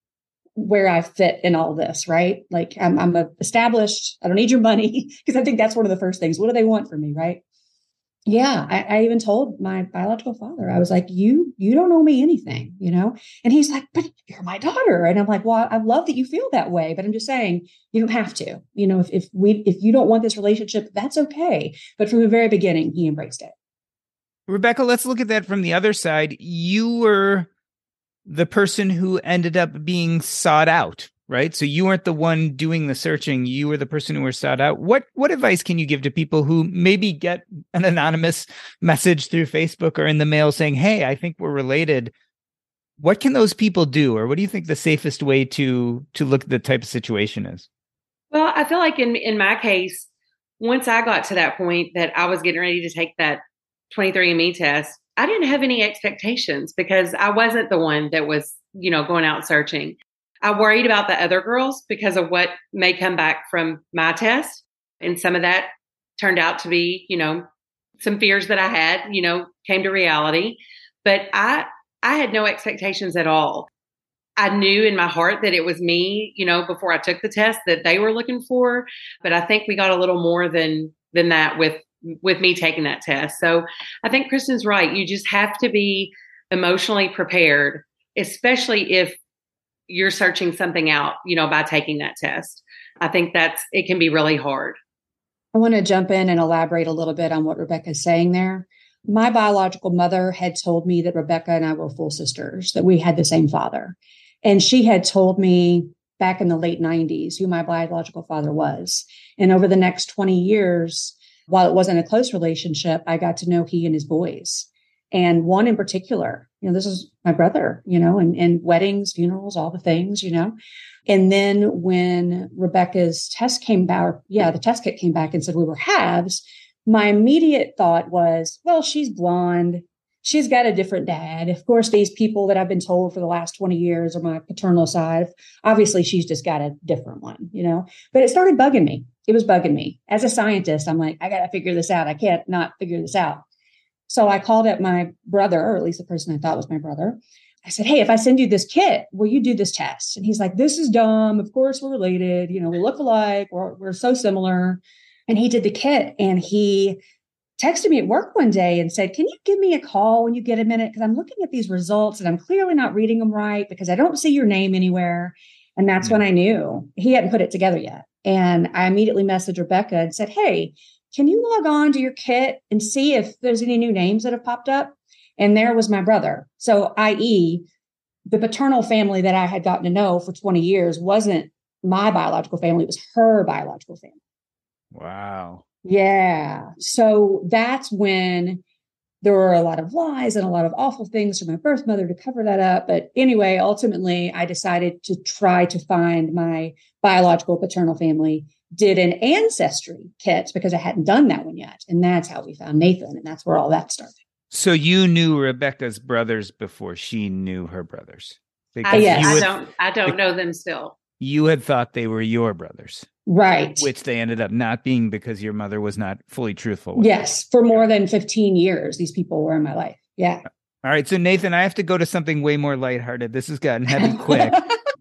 where I fit in all this, right? Like I'm, I'm a established, I don't need your money, because I think that's one of the first things. What do they want from me, right? Yeah, I, I even told my biological father, I was like, you, you don't owe me anything, you know? And he's like, but you're my daughter. And I'm like, well, I love that you feel that way, but I'm just saying you don't have to, you know, if, if we, if you don't want this relationship, that's okay. But from the very beginning, he embraced it. Rebecca, let's look at that from the other side. You were the person who ended up being sought out, right? So you weren't the one doing the searching. You were the person who was sought out. What what advice can you give to people who maybe get an anonymous message through Facebook or in the mail saying, hey, I think we're related? What can those people do? Or what do you think the safest way to to look at the type of situation is? Well, I feel like in, in my case, once I got to that point that I was getting ready to take that twenty-three and me test, I didn't have any expectations because I wasn't the one that was, you know, going out searching. I worried about the other girls because of what may come back from my test. And some of that turned out to be, you know, some fears that I had, you know, came to reality. But I, I had no expectations at all. I knew in my heart that it was me, you know, before I took the test that they were looking for. But I think we got a little more than, than that with, with me taking that test. So I think Kristen's right. You just have to be emotionally prepared, especially if you're searching something out, you know, by taking that test. I think that's, it can be really hard. I want to jump in and elaborate a little bit on what Rebecca's saying there. My biological mother had told me that Rebecca and I were full sisters, that we had the same father. And she had told me back in the late nineties who my biological father was. And over the next twenty years, while it wasn't a close relationship, I got to know he and his boys. And one in particular, you know, this is my brother, you know, and, and weddings, funerals, all the things, you know. And then when Rebecca's test came back, yeah, the test kit came back and said we were halves, my immediate thought was, well, she's blonde. She's got a different dad. Of course, these people that I've been told for the last twenty years are my paternal side. Obviously, she's just got a different one, you know. But it started bugging me. It was bugging me. As a scientist, I'm like, I got to figure this out. I can't not figure this out. So I called up my brother, or at least the person I thought was my brother. I said, hey, if I send you this kit, will you do this test? And he's like, this is dumb. Of course, we're related. You know, we look alike. We're, we're so similar. And he did the kit, and he texted me at work one day and said, can you give me a call when you get a minute? Because I'm looking at these results and I'm clearly not reading them right because I don't see your name anywhere. And that's mm-hmm. when I knew he hadn't put it together yet. And I immediately messaged Rebecca and said, hey, can you log on to your kit and see if there's any new names that have popped up? And there was my brother. So, that is, the paternal family that I had gotten to know for twenty years wasn't my biological family. It was her biological family. Wow. Yeah. So that's when there were a lot of lies and a lot of awful things from my birth mother to cover that up. But anyway, ultimately, I decided to try to find my biological paternal family, did an ancestry kit because I hadn't done that one yet. And that's how we found Nathan. And that's where all that started. So you knew Rebecca's brothers before she knew her brothers? I, yes. had, I don't, I don't know them still. You had thought they were your brothers. Right. Which they ended up not being because your mother was not fully truthful with. Yes. For more than fifteen years, these people were in my life. Yeah. All right. So Nathan, I have to go to something way more lighthearted. This has gotten heavy quick.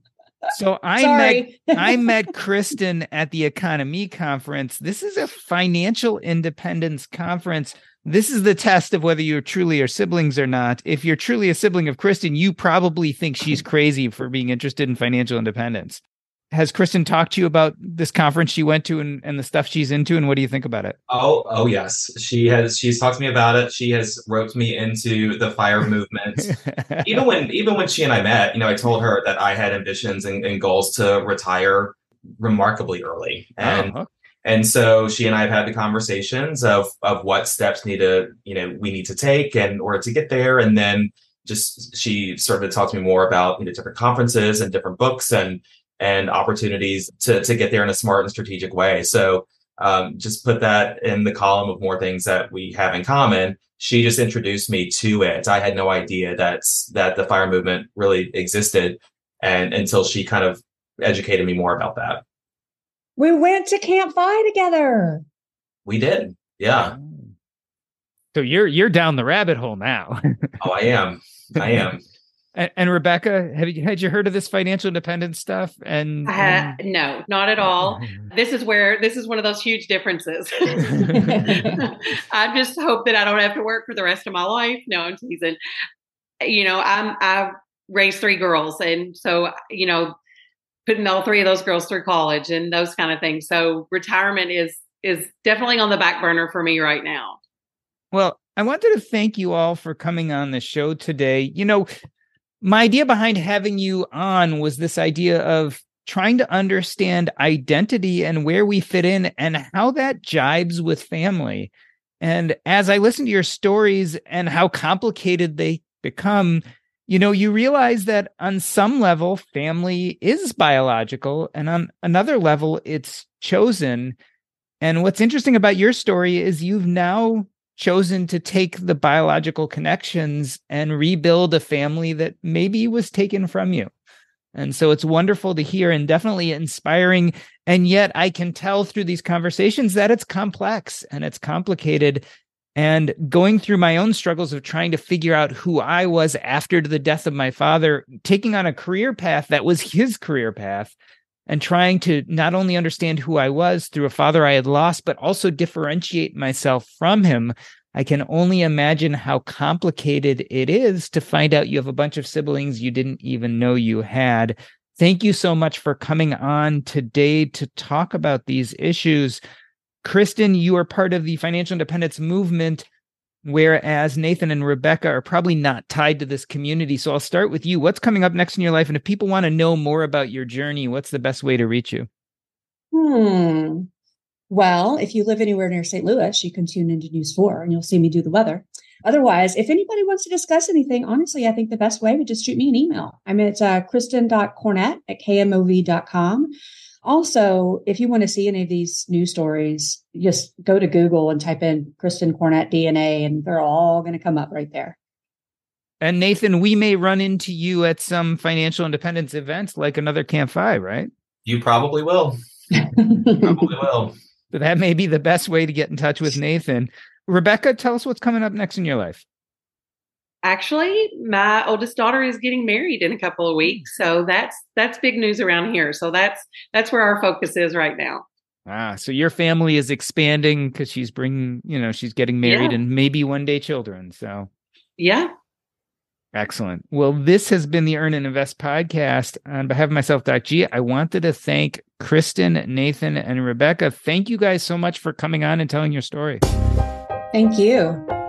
So I Sorry. met I met Kristen at the Economy Conference. This is a financial independence conference. This is the test of whether you're truly are siblings or not. If you're truly a sibling of Kristen, you probably think she's crazy for being interested in financial independence. Has Kristen talked to you about this conference she went to and, and the stuff she's into? And what do you think about it? Oh, oh yes. She has, she's talked to me about it. She has roped me into the FIRE movement. even when, even when she and I met, you know, I told her that I had ambitions and, and goals to retire remarkably early. And, oh, okay. and so she and I have had the conversations of, of what steps need to, you know, we need to take in order to get there. And then just, she started to talk to me more about, you know, different conferences and different books and, and opportunities to, to get there in a smart and strategic way. So um, just put that in the column of more things that we have in common. She just introduced me to it. I had no idea that's, that the FIRE movement really existed, and until she kind of educated me more about that. We went to Camp FI together. We did. Yeah. So you're you're down the rabbit hole now. Oh, I am. I am. And, and Rebecca, have you had you heard of this financial independence stuff? And, I ha- and... no, not at all. This is where this is one of those huge differences. I just hope that I don't have to work for the rest of my life. No, I'm teasing. You know, I'm I've raised three girls, and so you know, putting all three of those girls through college and those kind of things. So retirement is is definitely on the back burner for me right now. Well, I wanted to thank you all for coming on the show today. You know, my idea behind having you on was this idea of trying to understand identity and where we fit in and how that jibes with family. And as I listen to your stories and how complicated they become, you know, you realize that on some level, family is biological, and on another level, it's chosen. And what's interesting about your story is you've now chosen to take the biological connections and rebuild a family that maybe was taken from you. And so it's wonderful to hear and definitely inspiring. And yet I can tell through these conversations that it's complex and it's complicated. And going through my own struggles of trying to figure out who I was after the death of my father, taking on a career path that was his career path, and trying to not only understand who I was through a father I had lost, but also differentiate myself from him. I can only imagine how complicated it is to find out you have a bunch of siblings you didn't even know you had. Thank you so much for coming on today to talk about these issues. Kristen, you are part of the financial independence movement, whereas Nathan and Rebecca are probably not tied to this community. So I'll start with you. What's coming up next in your life? And if people want to know more about your journey, what's the best way to reach you? Hmm. Well, if you live anywhere near Saint Louis, you can tune into News four and you'll see me do the weather. Otherwise, if anybody wants to discuss anything, honestly, I think the best way would just shoot me an email. I'm at uh, kristen dot cornett at k m o v dot com. Also, if you want to see any of these news stories, just go to Google and type in Kristen Cornett D N A, and they're all going to come up right there. And Nathan, we may run into you at some financial independence events like another Camp Five, right? You probably will. Probably will. So that may be the best way to get in touch with Nathan. Rebecca, tell us what's coming up next in your life. Actually, my oldest daughter is getting married in a couple of weeks. So that's that's big news around here. So that's that's where our focus is right now. Ah, so your family is expanding because she's bringing, you know, she's getting married, yeah, and maybe one day children. So yeah. Excellent. Well, this has been the Earn and Invest podcast. On behalf of myself, Doc G, I wanted to thank Kristen, Nathan, and Rebecca. Thank you guys so much for coming on and telling your story. Thank you.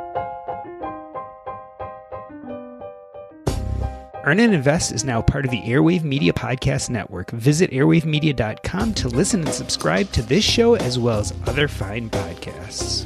Earn and Invest is now part of the Airwave Media Podcast Network. Visit airwave media dot com to listen and subscribe to this show as well as other fine podcasts.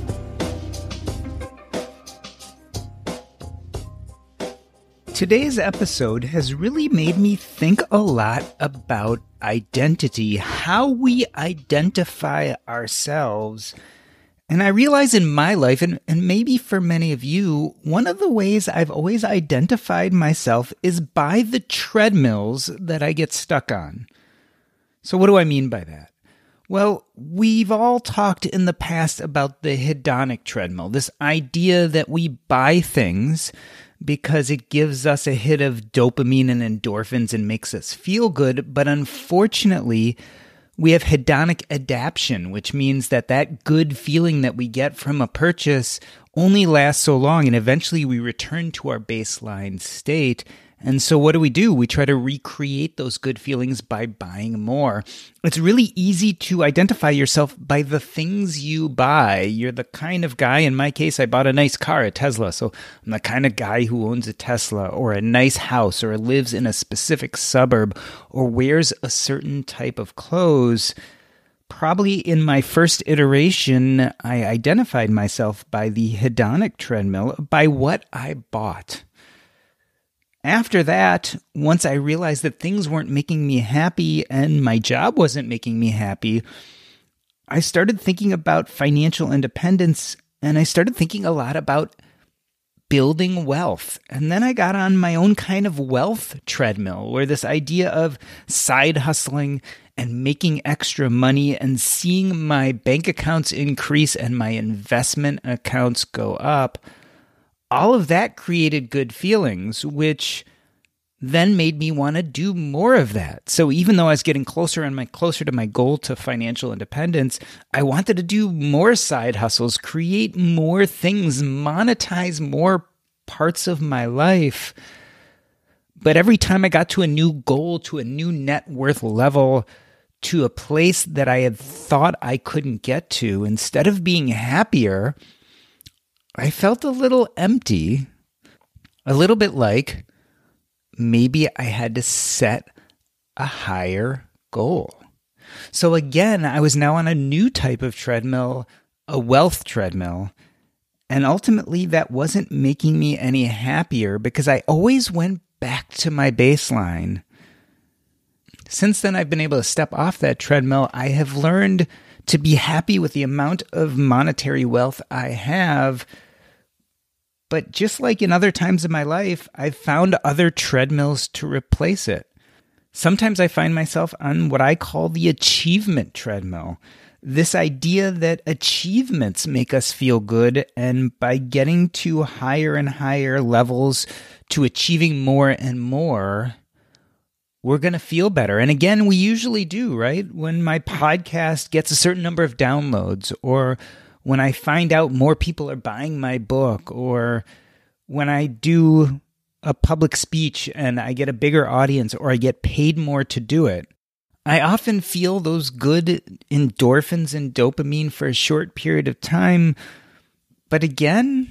Today's episode has really made me think a lot about identity, how we identify ourselves. And I realize in my life, and, and maybe for many of you, one of the ways I've always identified myself is by the treadmills that I get stuck on. So what do I mean by that? Well, we've all talked in the past about the hedonic treadmill, this idea that we buy things because it gives us a hit of dopamine and endorphins and makes us feel good. But unfortunately, we have hedonic adaptation, which means that that good feeling that we get from a purchase only lasts so long, and eventually we return to our baseline state. And so what do we do? We try to recreate those good feelings by buying more. It's really easy to identify yourself by the things you buy. You're the kind of guy, in my case, I bought a nice car, a Tesla. So I'm the kind of guy who owns a Tesla or a nice house or lives in a specific suburb or wears a certain type of clothes. Probably in my first iteration, I identified myself by the hedonic treadmill, by what I bought. After that, once I realized that things weren't making me happy and my job wasn't making me happy, I started thinking about financial independence, and I started thinking a lot about building wealth. And then I got on my own kind of wealth treadmill, where this idea of side hustling and making extra money and seeing my bank accounts increase and my investment accounts go up, all of that created good feelings, which then made me want to do more of that. So even though I was getting closer and my closer to my goal to financial independence, I wanted to do more side hustles, create more things, monetize more parts of my life. But every time I got to a new goal, to a new net worth level, to a place that I had thought I couldn't get to, instead of being happier, I felt a little empty, a little bit like maybe I had to set a higher goal. So again, I was now on a new type of treadmill, a wealth treadmill. And ultimately, that wasn't making me any happier because I always went back to my baseline. Since then, I've been able to step off that treadmill. I have learned to be happy with the amount of monetary wealth I have. But just like in other times in my life, I've found other treadmills to replace it. Sometimes I find myself on what I call the achievement treadmill. This idea that achievements make us feel good, and by getting to higher and higher levels, to achieving more and more, we're going to feel better. And again, we usually do, right? When my podcast gets a certain number of downloads, or when I find out more people are buying my book, or when I do a public speech and I get a bigger audience, or I get paid more to do it, I often feel those good endorphins and dopamine for a short period of time. But again,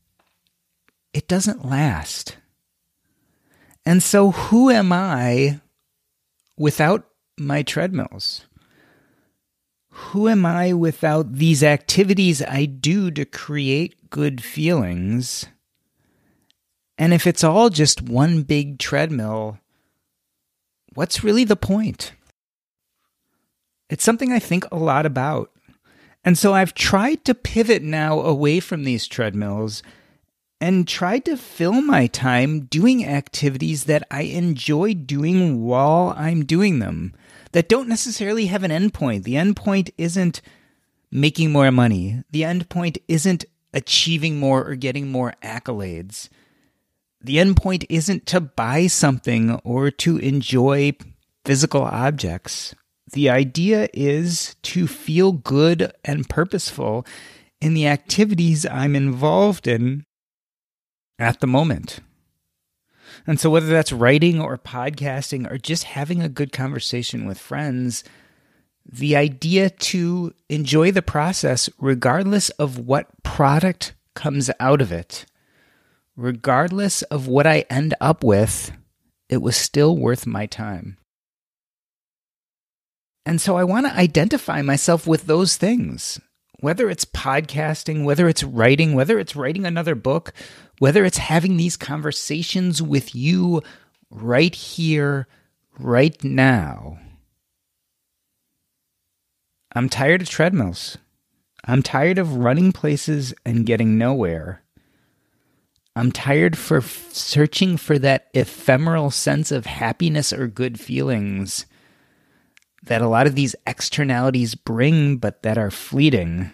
it doesn't last. And so who am I without my treadmills? Who am I without these activities I do to create good feelings? And if it's all just one big treadmill, what's really the point? It's something I think a lot about. And so I've tried to pivot now away from these treadmills and tried to fill my time doing activities that I enjoy doing while I'm doing them, that don't necessarily have an endpoint. The endpoint isn't making more money. The endpoint isn't achieving more or getting more accolades. The endpoint isn't to buy something or to enjoy physical objects. The idea is to feel good and purposeful in the activities I'm involved in at the moment. And so whether that's writing or podcasting or just having a good conversation with friends, the idea to enjoy the process regardless of what product comes out of it, regardless of what I end up with, it was still worth my time. And so I want to identify myself with those things, whether it's podcasting, whether it's writing, whether it's writing another book, whether it's having these conversations with you right here, right now. I'm tired of treadmills. I'm tired of running places and getting nowhere. I'm tired for f- searching for that ephemeral sense of happiness or good feelings that a lot of these externalities bring, but that are fleeting.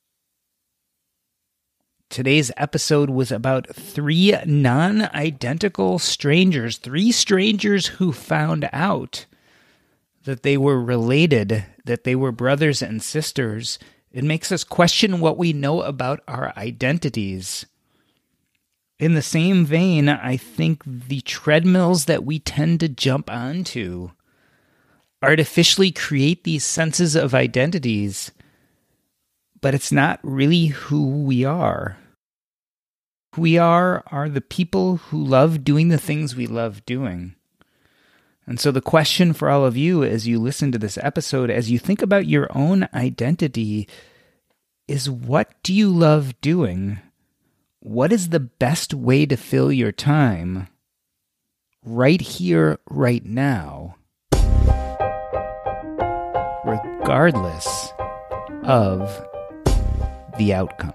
Today's episode was about three non-identical strangers, three strangers who found out that they were related, that they were brothers and sisters. It makes us question what we know about our identities. In the same vein, I think the treadmills that we tend to jump onto artificially create these senses of identities, but it's not really who we are. Who we are are the people who love doing the things we love doing. And so the question for all of you as you listen to this episode, as you think about your own identity, is what do you love doing? What is the best way to fill your time right here, right now, regardless of the outcome?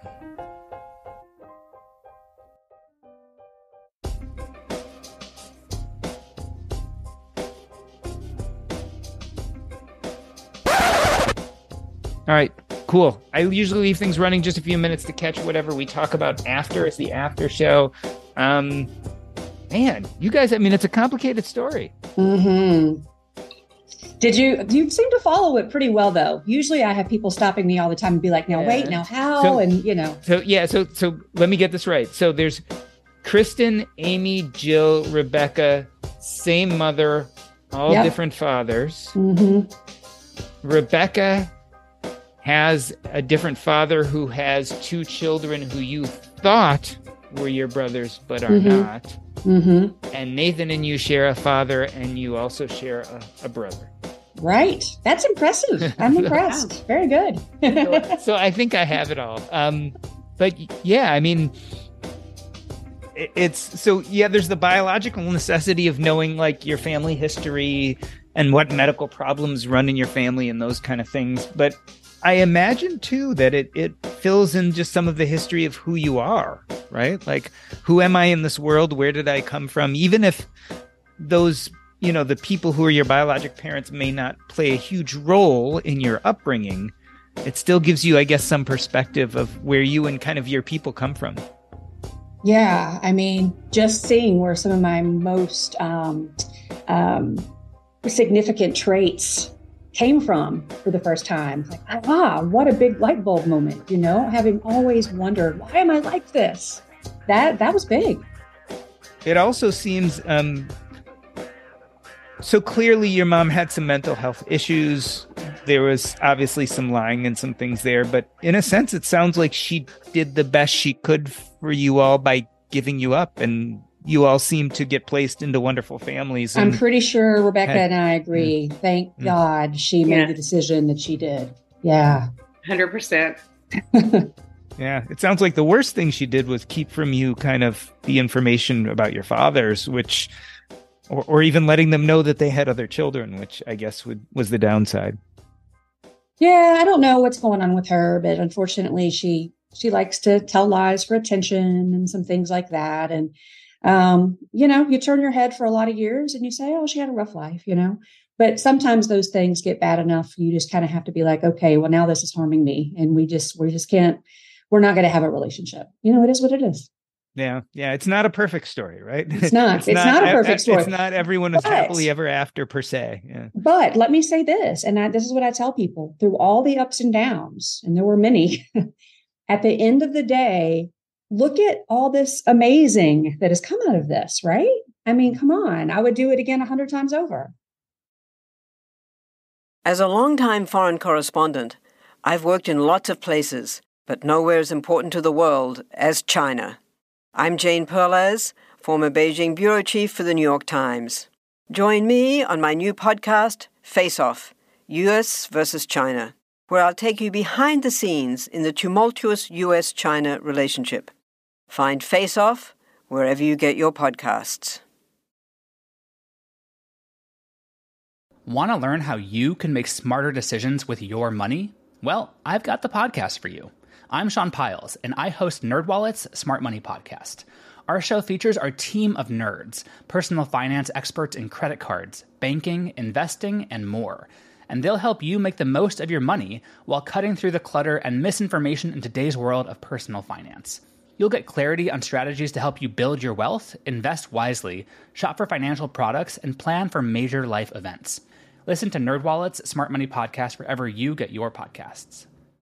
All right, cool. I usually leave things running just a few minutes to catch whatever we talk about after. It's the after show. Um, Man, you guys, I mean, it's a complicated story. Mm-hmm. Did you, you seem to follow it pretty well, though. Usually I have people stopping me all the time and be like, now, yeah. wait, now how? So, and, you know. So, yeah, so so let me get this right. So there's Kristen, Amy, Jill, Rebecca, same mother, all yep. different fathers. Mm-hmm. Rebecca has a different father who has two children who you thought were your brothers, but are mm-hmm. not. Mm-hmm. And Nathan and you share a father, and you also share a, a brother. Right. That's impressive. I'm impressed. Very good. so, so I think I have it all. Um, but yeah, I mean, it, it's so, yeah, there's the biological necessity of knowing like your family history and what medical problems run in your family and those kind of things. But I imagine too that it, it fills in just some of the history of who you are, right? Like, who am I in this world? Where did I come from? Even if those, you know, the people who are your biologic parents may not play a huge role in your upbringing, it still gives you, I guess, some perspective of where you and kind of your people come from. Yeah. I mean, just seeing where some of my most um, um, significant traits came from for the first time. Like, ah, what a big light bulb moment, you know, having always wondered, why am I like this? That that was big. It also seems, um, so clearly your mom had some mental health issues. There was obviously some lying and some things there, but in a sense, it sounds like she did the best she could for you all by giving you up, and you all seem to get placed into wonderful families. I'm pretty sure Rebecca had, and I agree. Mm, Thank mm, God she made yeah. the decision that she did. Yeah. one hundred percent. Yeah. It sounds like the worst thing she did was keep from you kind of the information about your fathers, which, or, or even letting them know that they had other children, which I guess would, was the downside. Yeah. I don't know what's going on with her, but unfortunately she, she likes to tell lies for attention and some things like that. And, Um, you know, you turn your head for a lot of years and you say, oh, she had a rough life, you know, but sometimes those things get bad enough. You just kind of have to be like, okay, well, now this is harming me. And we just, we just can't, we're not going to have a relationship. You know, it is what it is. Yeah. Yeah. It's not a perfect story, right? It's not, it's, it's not, not a perfect story. It's not everyone is happily ever after per se. Yeah. But let me say this, and I, this is what I tell people through all the ups and downs, and there were many, at the end of the day, look at all this amazing that has come out of this, right? I mean, come on. I would do it again a hundred times over. As a longtime foreign correspondent, I've worked in lots of places, but nowhere as important to the world as China. I'm Jane Perlez, former Beijing bureau chief for the New York Times. Join me on my new podcast, Face Off, U S versus China, where I'll take you behind the scenes in the tumultuous U S China relationship. Find Face Off wherever you get your podcasts. Want to learn how you can make smarter decisions with your money? Well, I've got the podcast for you. I'm Sean Piles, and I host NerdWallet's Smart Money Podcast. Our show features our team of nerds, personal finance experts in credit cards, banking, investing, and more. And they'll help you make the most of your money while cutting through the clutter and misinformation in today's world of personal finance. You'll get clarity on strategies to help you build your wealth, invest wisely, shop for financial products, and plan for major life events. Listen to NerdWallet's Smart Money Podcast wherever you get your podcasts.